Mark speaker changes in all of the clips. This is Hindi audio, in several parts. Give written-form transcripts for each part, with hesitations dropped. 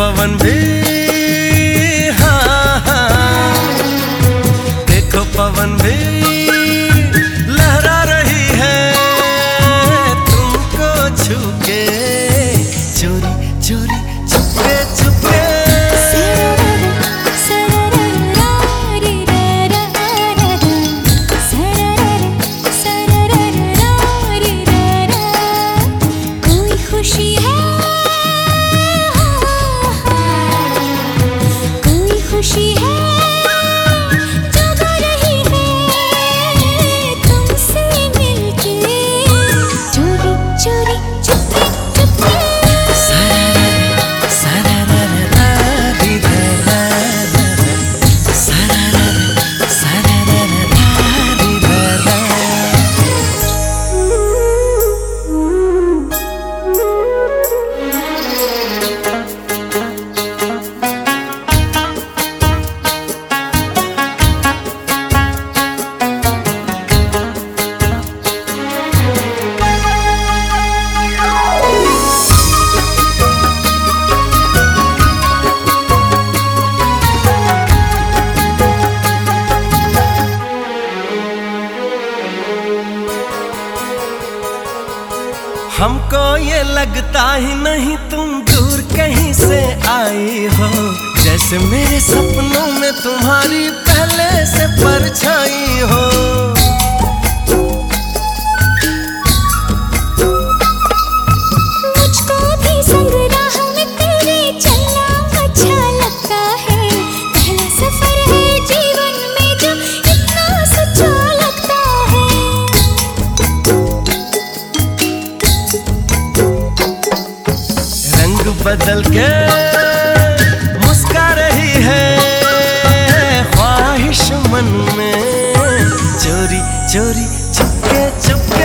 Speaker 1: पवन भी, हाँ हाँ, देखो पवन भी लहरा रही है तुमको छू के, चोरी चोरी छुपके छुपके।
Speaker 2: खुशी है जगा रही है तुमसे मिलके, चोरी चोरी चुपके चुपके।
Speaker 1: हमको ये लगता ही नहीं तुम दूर कहीं से आई हो, जैसे मेरे सपनों में तुम्हारी पहले से परछाई हो।
Speaker 2: मुझको भी संग राह में तेरे चलना अच्छा लगता है, पहला सफर है जीवन में जो इतना सच्चा लगता है।
Speaker 1: रंग बदल के मुस्का रही है ख्वाहिश मन में, चोरी चोरी चुपके चुपके।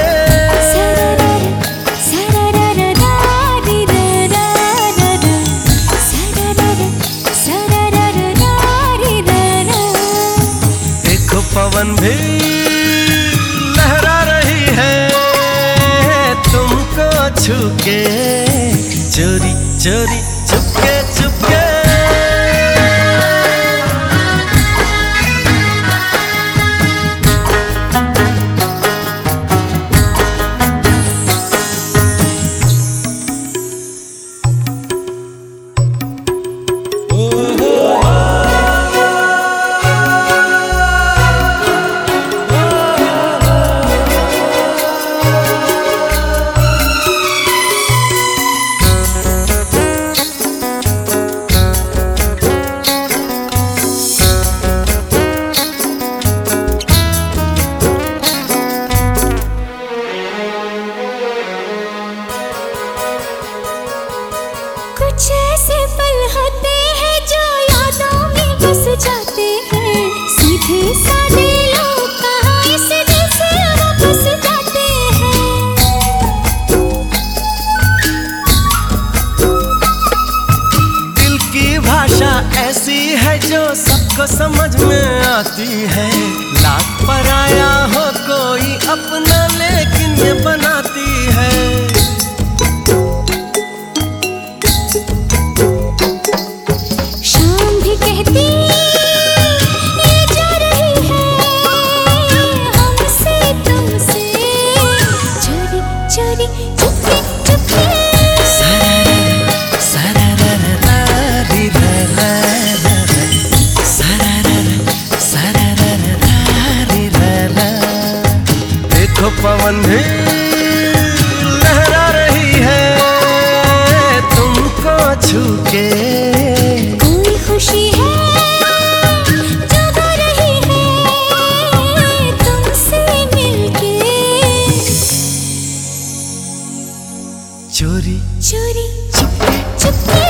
Speaker 1: देखो पवन भी लहरा रही है तुमको छू के, चोरी चोरी चुपके चुपके।
Speaker 2: कुछ ऐसे पल होते हैं जो यादों में बस जाते हैं, सीधे साधे लोग कहाँ इस दिल से वापस जाते हैं।
Speaker 1: दिल की भाषा ऐसी है जो सबको समझ में आती है, लाख पराया हो कोई अपना लेकिन ये बनाती है।
Speaker 2: शाम भी कहती ये जा रही है हमसे तुमसे, चोरी चोरी चुपके चुपके।
Speaker 1: देखो पवन भी लहरा रही है तुमको छू के,
Speaker 2: कोई खुशी है जगा रही है तुमसे मिलके,
Speaker 1: चोरी
Speaker 2: चोरी
Speaker 1: चुपके
Speaker 2: चुपके।